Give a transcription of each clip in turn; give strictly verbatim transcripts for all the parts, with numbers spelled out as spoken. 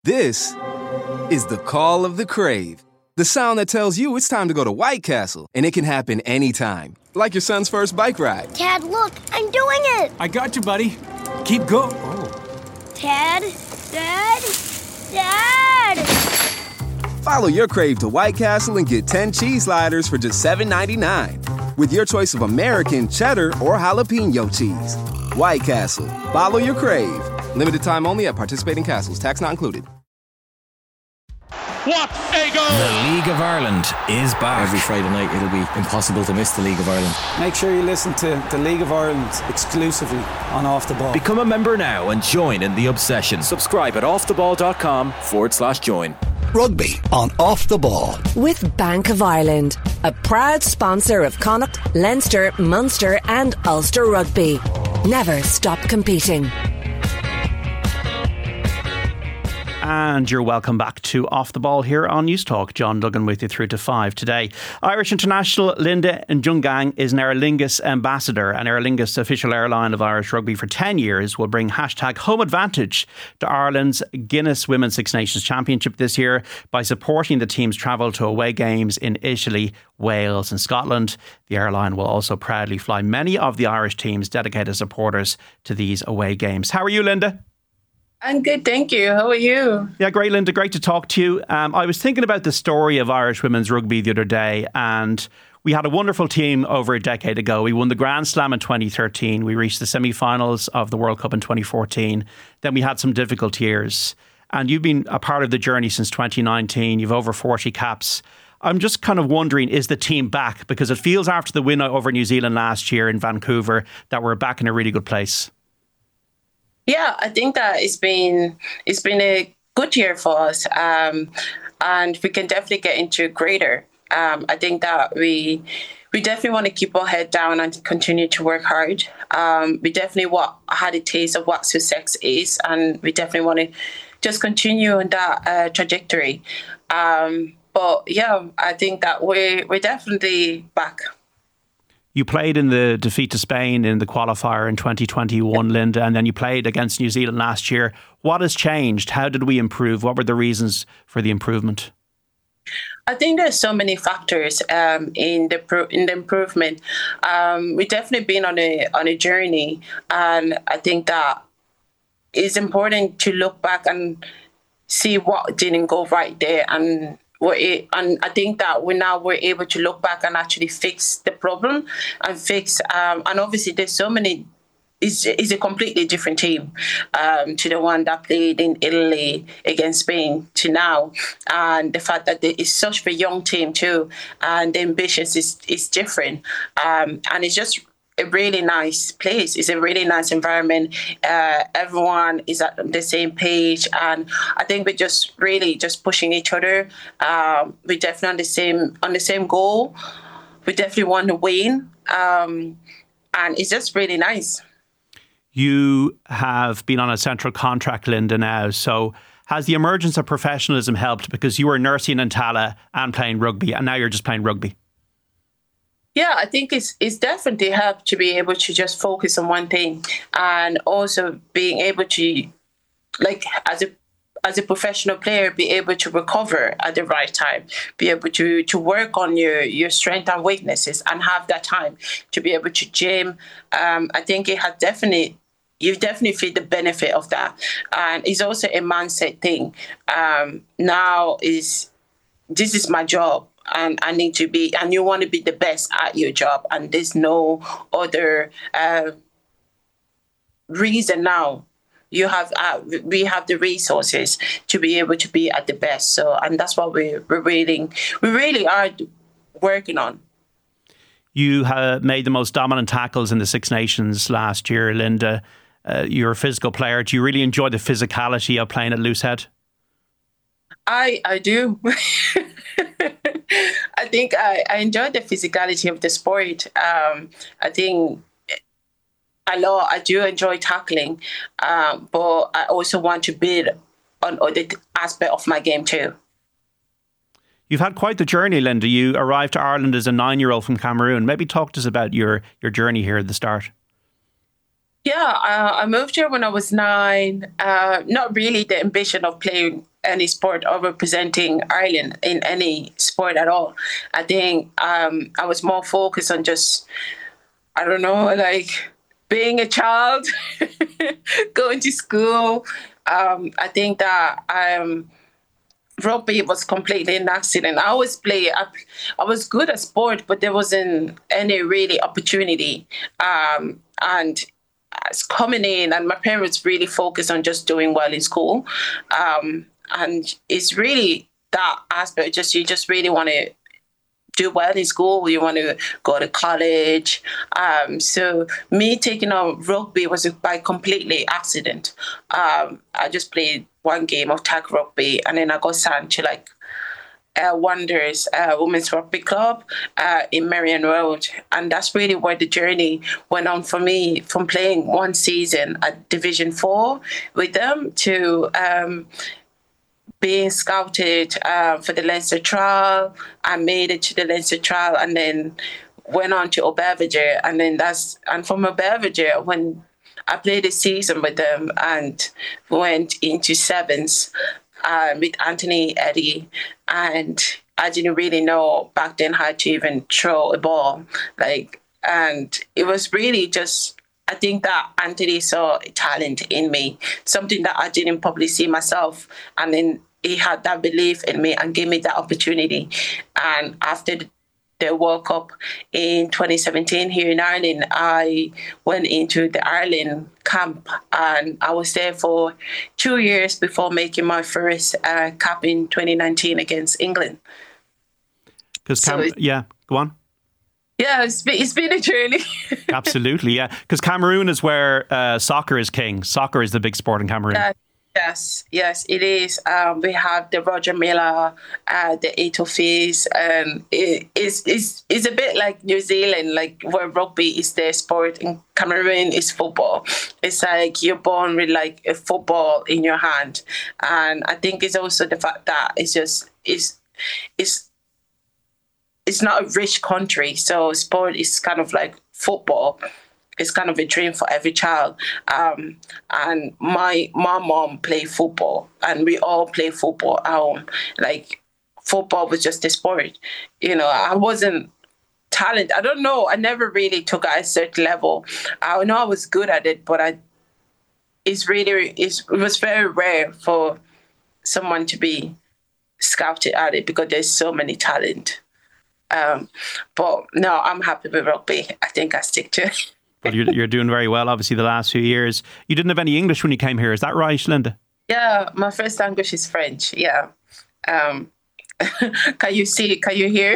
This is the call of the Crave. The sound that tells you it's time to go to White Castle, and it can happen anytime. Like your son's first bike ride. Dad, look, I'm doing it. I got you, buddy. Keep going. Oh. Dad, Dad, Dad. Follow your Crave to White Castle and get ten cheese sliders for just seven ninety-nine. With your choice of American, cheddar, or jalapeno cheese. White Castle. Follow your Crave. Limited time only at participating castles. Tax not included. What a goal! The League of Ireland is back. Every Friday night it'll be impossible to miss the League of Ireland. Make sure you listen to the League of Ireland exclusively on Off The Ball. Become a member now and join in the obsession. Subscribe at offtheball.com forward slash join. Rugby on Off The Ball. With Bank of Ireland, a proud sponsor of Connacht, Leinster, Munster and Ulster Rugby. Never stop competing. And you're welcome back to Off The Ball here on News Talk. John Duggan with you through to five today. Irish international Linda Njungang is an Aer Lingus ambassador, and Aer Lingus, official airline of Irish rugby for ten years, will bring hashtag home advantage to Ireland's Guinness Women's Six Nations Championship this year by supporting the team's travel to away games in Italy, Wales and Scotland. The airline will also proudly fly many of the Irish team's dedicated supporters to these away games. How are you, Linda? I'm good, thank you. How are you? Yeah, great, Linda. Great to talk to you. Um, I was thinking about the story of Irish women's rugby the other day, and we had a wonderful team over a decade ago. We won the Grand Slam in twenty thirteen. We reached the semi-finals of the World Cup in twenty fourteen. Then we had some difficult years. And you've been a part of the journey since twenty nineteen. You've over forty caps. I'm just kind of wondering, is the team back? Because it feels after the win over New Zealand last year in Vancouver that we're back in a really good place. Yeah, I think that it's been it's been a good year for us, um, and we can definitely get into greater. Um, I think that we we definitely want to keep our head down and continue to work hard. Um, we definitely what had a taste of what success is, and we definitely want to just continue on that uh, trajectory. Um, but yeah, I think that we're we're definitely back. You played in the defeat to Spain in the qualifier in twenty twenty-one, Linda, and then you played against New Zealand last year. What has changed? How did we improve? What were the reasons for the improvement? I think there's so many factors um, in the pro- in the improvement. Um, we've definitely been on a on a journey, and I think that it's important to look back and see what didn't go right there, and It, and I think that we now we're able to look back and actually fix the problem and fix. Um, and obviously, there's so many. It's, it's a completely different team um, to the one that played in Italy against Spain to now, and the fact that it's such a young team too, and the ambitions is is different, um, and it's just a really nice place. It's a really nice environment. Uh, everyone is at the same page, and I think we're just really just pushing each other. Um, we're definitely on the same on the same goal. We definitely want to win, um, and it's just really nice. You have been on a central contract, Linda, now. So has the emergence of professionalism helped? Because you were nursing in Tala and playing rugby, and now you're just playing rugby. Yeah, I think it's it's definitely helped to be able to just focus on one thing, and also being able to, like, as a as a professional player, be able to recover at the right time, be able to to work on your your strengths and weaknesses, and have that time to be able to gym. Um, I think it had definitely. You definitely feel the benefit of that, and it's also a mindset thing. Um, now is this is my job. And I need to be, and you want to be the best at your job. And there's no other uh, reason now. You have, uh, we have the resources to be able to be at the best. So, and that's what we're, we're really, we really are working on. You have made the most dominant tackles in the Six Nations last year, Linda. Uh, you're a physical player. Do you really enjoy the physicality of playing at Loosehead? I I do. I think I, I enjoy the physicality of the sport. Um, I think I love, I do enjoy tackling, um, but I also want to build on other aspect of my game too. You've had quite the journey, Linda. You arrived to Ireland as a nine-year-old from Cameroon. Maybe talk to us about your, your journey here at the start. Yeah, uh, I moved here when I was nine. Uh, not really the ambition of playing any sport or representing Ireland in any sport at all. I think um, I was more focused on just, I don't know, like being a child, going to school. Um, I think that um, rugby was completely an accident. I always play, I, I was good at sport, but there wasn't any really opportunity. Um, and it's coming in, and my parents really focused on just doing well in school. Um, and it's really that aspect, just you just really want to do well in school, you want to go to college. Um, so me taking on rugby was by completely accident. Um, I just played one game of tag rugby, and then I got signed to like uh, Wonders uh, Women's Rugby Club uh, in Marion Road. And that's really where the journey went on for me, from playing one season at Division Four with them to um, being scouted uh, for the Leinster trial. I made it to the Leinster trial and then went on to Aubervilliers. And then that's, and from Aubervilliers, when I played a season with them and went into sevens uh, with Anthony Eddy. And I didn't really know back then how to even throw a ball. Like, and it was really just, I think that Anthony saw talent in me, something that I didn't probably see myself. And then he had that belief in me and gave me that opportunity. And after the World Cup in twenty seventeen here in Ireland, I went into the Ireland camp, and I was there for two years before making my first uh, cap in twenty nineteen against England. Because Cam- so yeah, go on. Yeah, it's been, it's been a journey. Absolutely, yeah. Because Cameroon is where uh, soccer is king. Soccer is the big sport in Cameroon. Uh, yes, yes, it is. Um, we have the Roger Milla, uh, the Etofis, and it, it's, it's, it's a bit like New Zealand, like where rugby is their sport and Cameroon is football. It's like you're born with like a football in your hand. And I think it's also the fact that it's just, it's, it's, it's not a rich country, so sport is kind of like football. It's kind of a dream for every child. Um, and my my mom played football, and we all play football at home. Like, football was just a sport. You know, I wasn't talented. I don't know. I never really took it at a certain level. I know I was good at it, but I it's really it's, it was very rare for someone to be scouted at it because there's so many talent. Um, but no, I'm happy with rugby. I think I stick to it. Well, you're, you're doing very well, obviously, the last few years. You didn't have any English when you came here. Is that right, Linda? Yeah, my first language is French. Yeah. Um, can you see? Can you hear?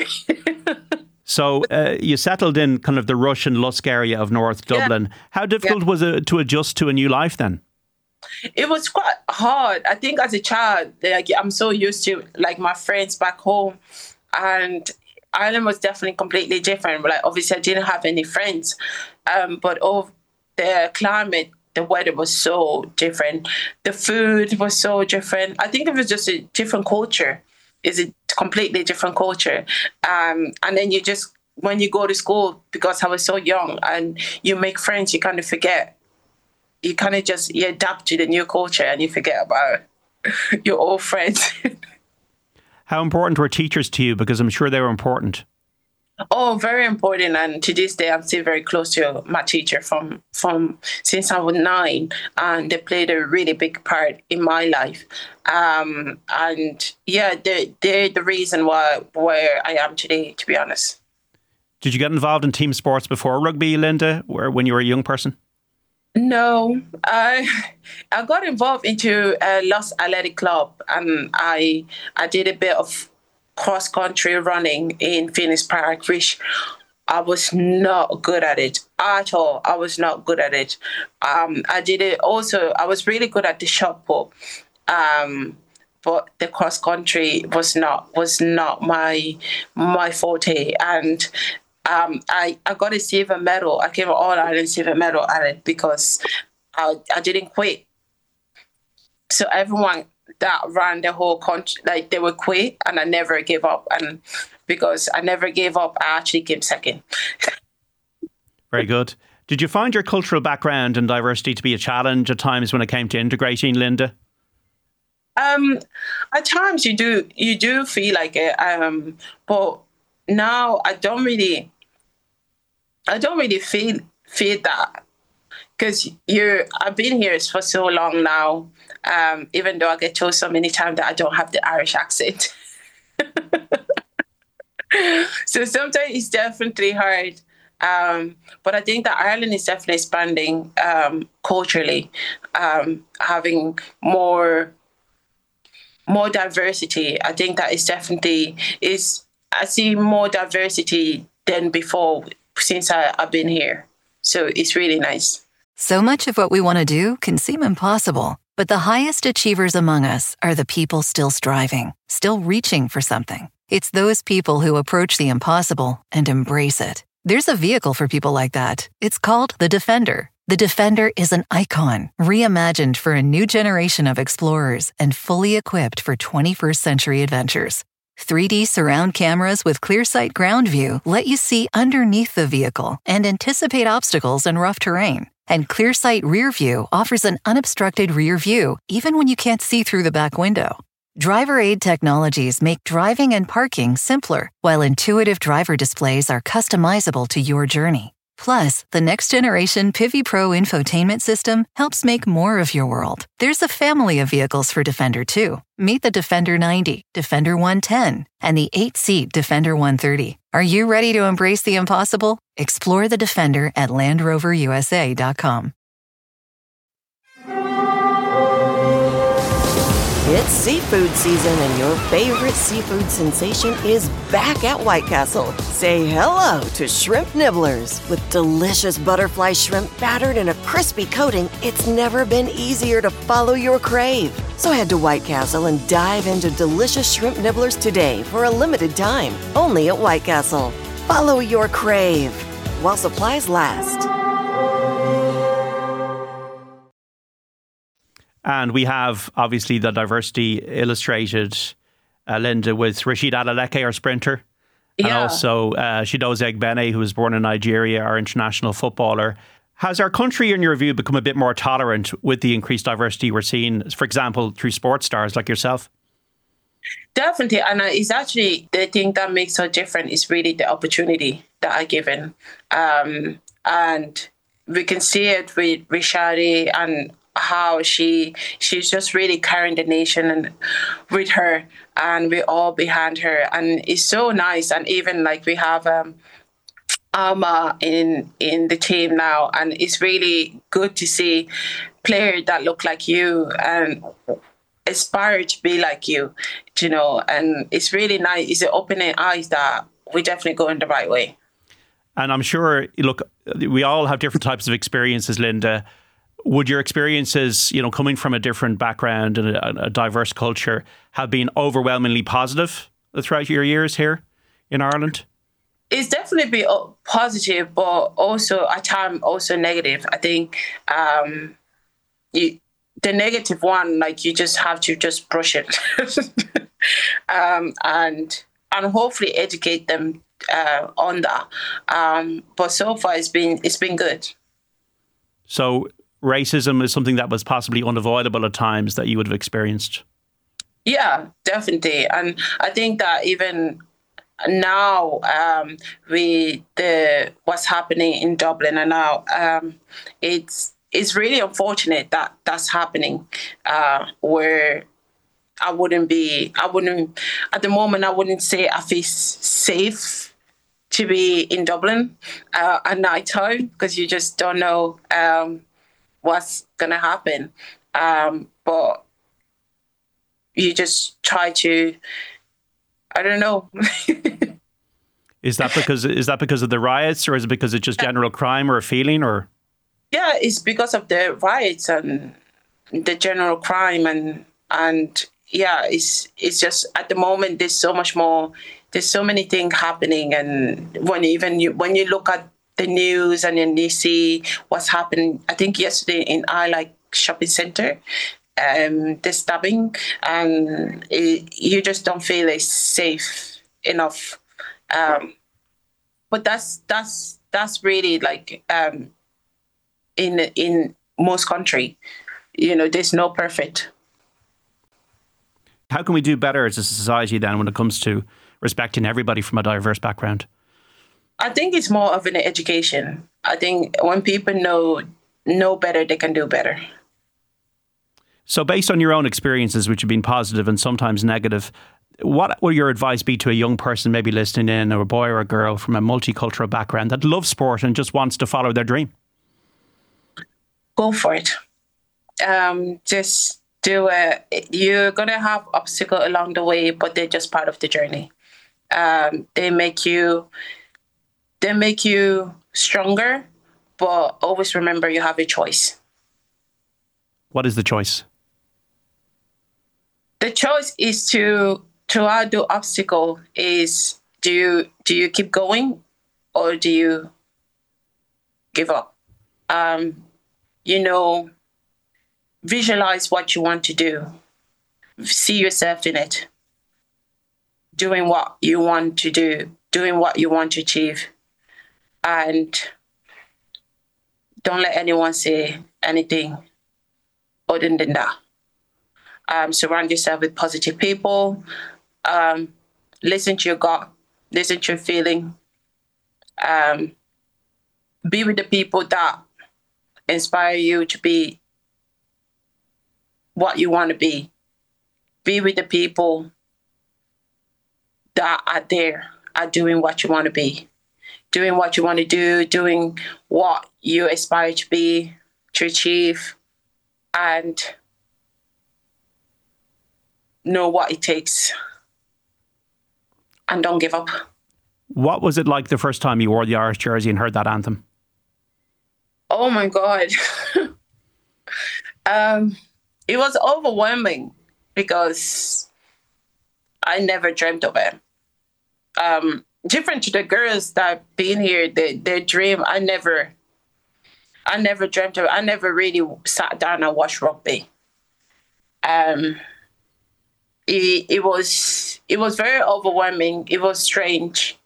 So uh, you settled in kind of the Russian Lusk area of North Dublin. Yeah. How difficult yeah. was it to adjust to a new life then? It was quite hard. I think as a child, like, I'm so used to like my friends back home, and Ireland was definitely completely different. Like, obviously, I didn't have any friends, um, but all the climate, the weather was so different. The food was so different. I think it was just a different culture. It's a completely different culture. Um, and then you just, when you go to school, because I was so young, and you make friends, you kind of forget. You kind of just, you adapt to the new culture and you forget about your old friends. How important were teachers to you? Because I'm sure they were important. Oh, very important. And to this day, I'm still very close to my teacher from, from since I was nine. And they played a really big part in my life. Um, and yeah, they're, they're the reason why where I am today, to be honest. Did you get involved in team sports before rugby, Linda, or when you were a young person? No, I I got involved into a Lost Athletic Club, and I I did a bit of cross country running in Phoenix Park, which I was not good at it at all. I was not good at it. Um, I did it also. I was really good at the shot put, um, but the cross country was not was not my my forte. And Um, I, I got a silver medal. I came all Ireland silver medal at it because I, I didn't quit. So everyone that ran the whole country, like, they would quit, and I never gave up. And because I never gave up, I actually came second. Very good. Did you find your cultural background and diversity to be a challenge at times when it came to integrating, Linda? Um, at times you do you do feel like it, um, but now I don't really I don't really feel feel that, because you're I've been here for so long now. Um, even though I get told so many times that I don't have the Irish accent, so sometimes it's definitely hard. Um, but I think that Ireland is definitely expanding um, culturally, um, having more. more diversity. I think that is definitely is I see more diversity than before since I, I've been here. So it's really nice. So much of what we want to do can seem impossible, but the highest achievers among us are the people still striving, still reaching for something. It's those people who approach the impossible and embrace it. There's a vehicle for people like that. It's called the Defender. The Defender is an icon, reimagined for a new generation of explorers and fully equipped for twenty-first century adventures. three D surround cameras with ClearSight ground view let you see underneath the vehicle and anticipate obstacles in rough terrain. And ClearSight Rear View offers an unobstructed rear view even when you can't see through the back window. Driver aid technologies make driving and parking simpler, while intuitive driver displays are customizable to your journey. Plus, the next-generation Pivi Pro infotainment system helps make more of your world. There's a family of vehicles for Defender, too. Meet the Defender ninety, Defender one ten, and the eight-seat Defender one thirty. Are you ready to embrace the impossible? Explore the Defender at land rover u s a dot com. It's seafood season and your favorite seafood sensation is back at White Castle. Say hello to Shrimp Nibblers. With delicious butterfly shrimp battered in a crispy coating, it's never been easier to follow your crave. So head to White Castle and dive into delicious Shrimp Nibblers today for a limited time, only at White Castle. Follow your crave while supplies last. And we have, obviously, the diversity illustrated, uh, Linda, with Rashid Adeleke, our sprinter. And Yeah. also uh, Chidozie Egbene, who was born in Nigeria, our international footballer. Has our country, in your view, become a bit more tolerant with the increased diversity we're seeing, for example, through sports stars like yourself? Definitely. And uh, it's actually the thing that makes us different is really the opportunity that are given. Um, and we can see it with Rashadi and how she she's just really carrying the nation and with her, and we're all behind her, and it's so nice. And even like we have um Alma in in the team now, and it's really good to see players that look like you and aspire to be like you, you know. And it's really nice. It's opening eyes that we're definitely going the right way. And I'm sure, look, we all have different types of experiences, Linda. Would your experiences, you know, coming from a different background and a, a diverse culture, have been overwhelmingly positive throughout your years here in Ireland? It's definitely been positive, but also at times also negative. I think um, you, the negative one, like you just have to just brush it, um, and and hopefully educate them uh, on that. Um, but so far, it's been it's been good. So racism is something that was possibly unavoidable at times that you would have experienced. Yeah, definitely. And I think that even now, um, with the what's happening in Dublin and now, um, it's it's really unfortunate that that's happening, uh, where I wouldn't be, I wouldn't, at the moment, I wouldn't say I feel safe to be in Dublin uh, at night time, because you just don't know um, what's going to happen. Um, but you just try to, I don't know. Is that because is that because of the riots, or is it because it's just general crime or a feeling, or? Yeah, it's because of the riots and the general crime, and and yeah, it's it's just at the moment there's so much more. There's so many things happening, and when even you when you look at the news and then you see what's happening, I think yesterday in I Like Shopping Centre, um, the stabbing, and it, you just don't feel it's safe enough. Um, but that's that's that's really like um, in in most country, you know, there's no perfect. How can we do better as a society then when it comes to respecting everybody from a diverse background? I think it's more of an education. I think when people know know better, they can do better. So based on your own experiences, which have been positive and sometimes negative, what would your advice be to a young person maybe listening in, or a boy or a girl from a multicultural background that loves sport and just wants to follow their dream? Go for it. Um, just do it. You're going to have obstacles along the way, but they're just part of the journey. Um, they make you, they make you stronger, but always remember you have a choice. What is the choice? The choice is to, throughout the obstacle, is do you do you keep going or do you give up? Um, you know, visualize what you want to do. See yourself in it. Doing what you want to do, doing what you want to achieve. And don't let anyone say anything other than that. Um, surround yourself with positive people. Um, listen to your gut. Listen to your feeling. Um, be with the people that inspire you to be what you want to be. Be with the people that are there, are doing what you want to be. Doing what you want to do, doing what you aspire to be, to achieve, and know what it takes. And don't give up. What was it like the first time you wore the Irish jersey and heard that anthem? Oh my God. um, it was overwhelming because I never dreamt of it. Um, different to the girls that been here, they, their dream, I never, I never dreamt of it. I never really sat down and watched rugby. Um, it, it was, it was very overwhelming. It was strange.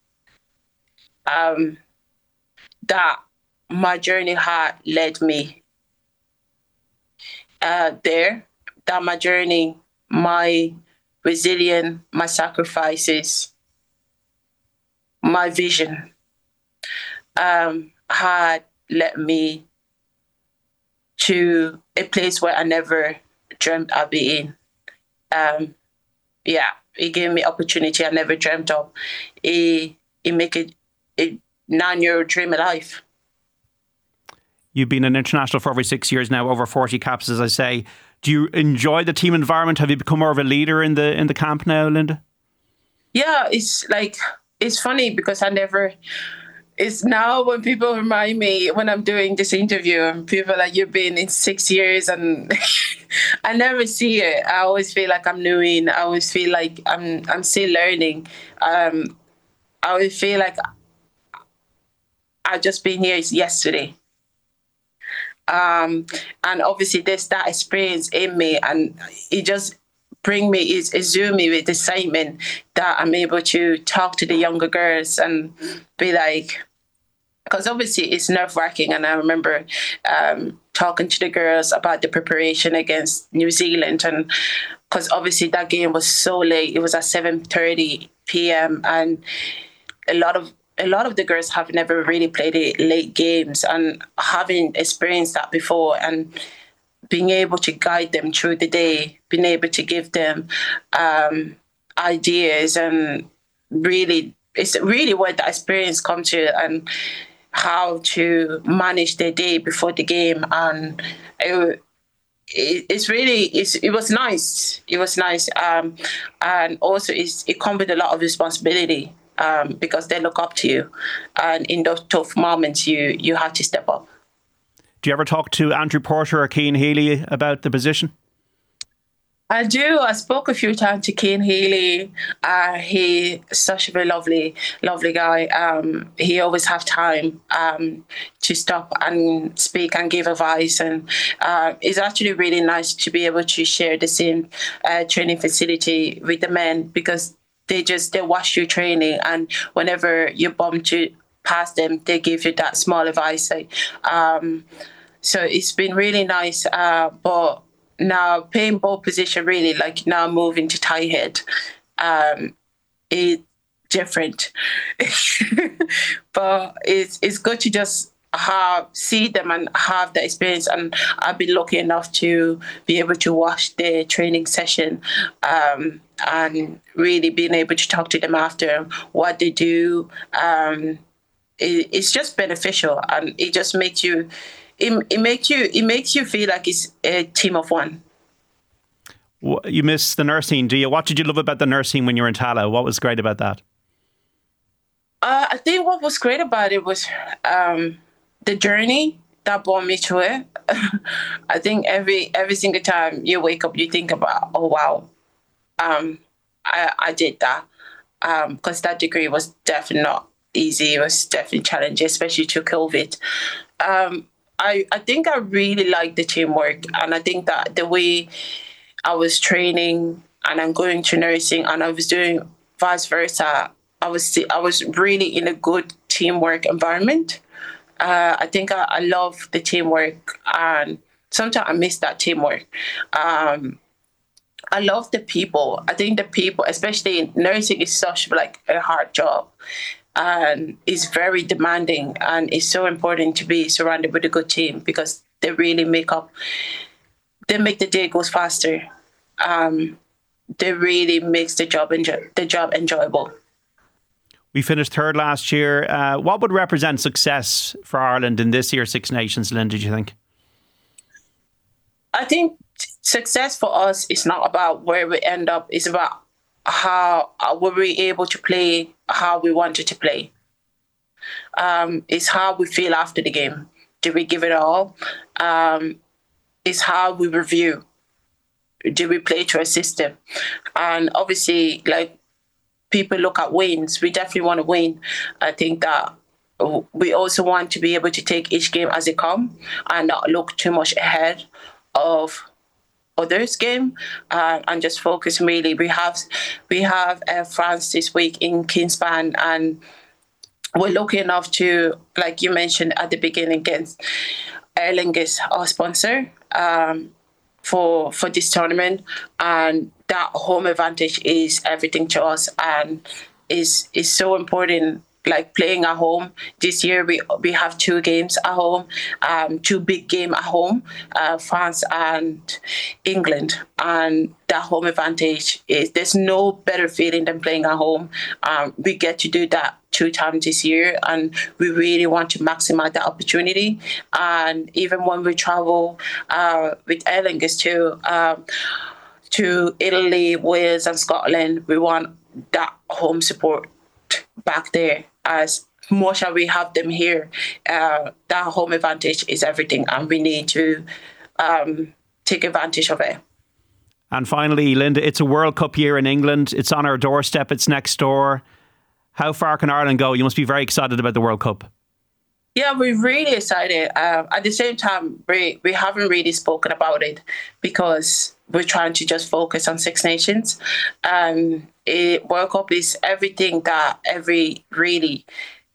Um, that my journey had led me uh, there. That my journey, my resilience, my sacrifices, my vision um, had led me to a place where I never dreamt I'd be in. Um, yeah, it gave me opportunity I never dreamt of. It, it make it a nine-year dream of life. You've been an international for over six years now, over forty caps, as I say. Do you enjoy the team environment? Have you become more of a leader in the in the camp now, Linda? Yeah, it's like, it's funny because I never, it's now when people remind me when I'm doing this interview and people are like, you've been in six years and I never see it. I always feel like I'm new in. I always feel like I'm I'm still learning. Um, I always feel like I've just been here yesterday. Um, and obviously there's that experience in me and it just bring me, it exude me with excitement that I'm able to talk to the younger girls and be like, because obviously it's nerve-wracking. And I remember um, talking to the girls about the preparation against New Zealand. And because obviously that game was so late, it was at seven thirty p.m. and a lot of A lot of the girls have never really played late games, and having experienced that before and being able to guide them through the day, being able to give them um, ideas and really, it's really where the experience comes to and how to manage their day before the game. And it, it, it's really, it's, it was nice. It was nice. Um, and also it's, it comes with a lot of responsibility. Um, because they look up to you. And in those tough moments, you you have to step up. Do you ever talk to Andrew Porter or Cian Healy about the position? I do. I spoke a few times to Cian Healy. Uh, he's such a very lovely, lovely guy. Um, he always have time um, to stop and speak and give advice. And uh, it's actually really nice to be able to share the same uh, training facility with the men, because They just, they watch you training, and whenever you bump to past them, they give you that small advice. Um, so it's been really nice. Uh, but now playing both position really, like now moving to tight head, um, it's different. But it's it's good to just have see them and have the experience. And I've been lucky enough to be able to watch the training session um, and really being able to talk to them after what they do. Um, it, it's just beneficial, and it just makes you. It, it makes you. It makes you feel like it's a team of one. You miss the nursing, do you? What did you love about the nursing when you were in Tallaght? What was great about that? Uh, I think what was great about it was um, the journey that brought me to it. I think every every single time you wake up, you think about, oh wow, um, I I did that, because um, that degree was definitely not easy. It was definitely challenging, especially through COVID. Um, I I think I really liked the teamwork, and I think that the way I was training and I'm going to nursing and I was doing vice versa, I was I was really in a good teamwork environment. Uh, I think I, I love the teamwork, and sometimes I miss that teamwork. Um, I love the people. I think the people, especially in nursing, is such like a hard job, and it's very demanding, and it's so important to be surrounded with a good team because they really make up. They make the day goes faster. Um, they really makes the job enjoy- the job enjoyable. We finished third last year. Uh, what would represent success for Ireland in this year's Six Nations, Lynn, did you think? I think success for us is not about where we end up. It's about how uh, were we able to play how we wanted to play. Um, it's how we feel after the game. Did we give it all? Um, it's how we review. Did we play to a system? And obviously, like, people look at wins. We definitely want to win. I think that we also want to be able to take each game as it comes and not look too much ahead of others' game, uh, and just focus really. We have we have uh, France this week in Kingspan, and we're lucky enough to, like you mentioned at the beginning, against Aer Lingus, our sponsor, um, for for this tournament, and that home advantage is everything to us, and is is so important. Like playing at home this year, we we have two games at home, um, two big games at home, uh, France and England, and that home advantage is there's no better feeling than playing at home. Um, we get to do that two times this year, and we really want to maximize that opportunity. And even when we travel uh, with Aer Lingus to um, to Italy, Wales, and Scotland, we want that home support back there. As much as we have them here, uh, that home advantage is everything, and we need to um, take advantage of it. And finally, Linda, it's a World Cup year in England. It's on our doorstep. It's next door. How far can Ireland go? You must be very excited about the World Cup. Yeah, we're really excited. Uh, at the same time, we, we haven't really spoken about it because we're trying to just focus on Six Nations. Um, it, World Cup is everything that every really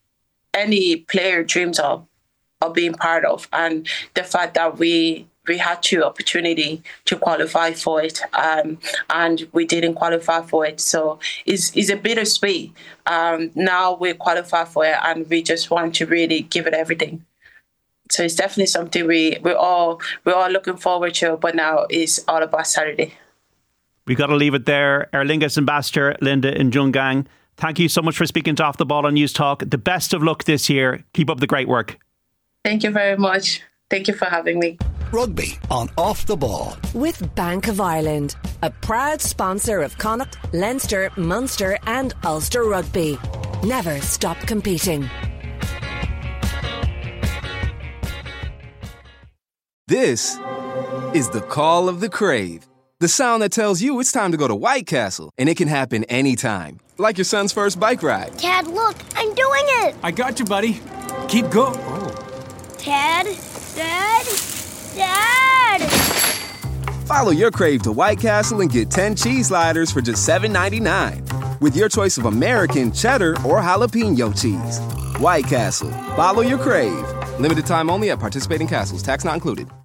any player dreams of, of being part of, and the fact that we we had two opportunity to qualify for it, um, and we didn't qualify for it. So it's, it's a bittersweet. Um, now we qualify for it, and we just want to really give it everything. So it's definitely something we we're all we're all looking forward to. But now it's all about Saturday. We've got to leave it there. Aer Lingus Ambassador Linda Njungang, thank you so much for speaking to Off the Ball on News Talk. The best of luck this year. Keep up the great work. Thank you very much. Thank you for having me. Rugby on Off the Ball. With Bank of Ireland, a proud sponsor of Connacht, Leinster, Munster and Ulster Rugby. Never stop competing. This is the call of the Crave. The sound that tells you it's time to go to White Castle, and it can happen anytime. Like your son's first bike ride. Dad, look, I'm doing it. I got you, buddy. Keep going. Oh. Dad, Dad, Dad. Follow your Crave to White Castle and get ten cheese sliders for just seven ninety-nine. With your choice of American, cheddar, or jalapeno cheese. White Castle. Follow your Crave. Limited time only at participating castles. Tax not included.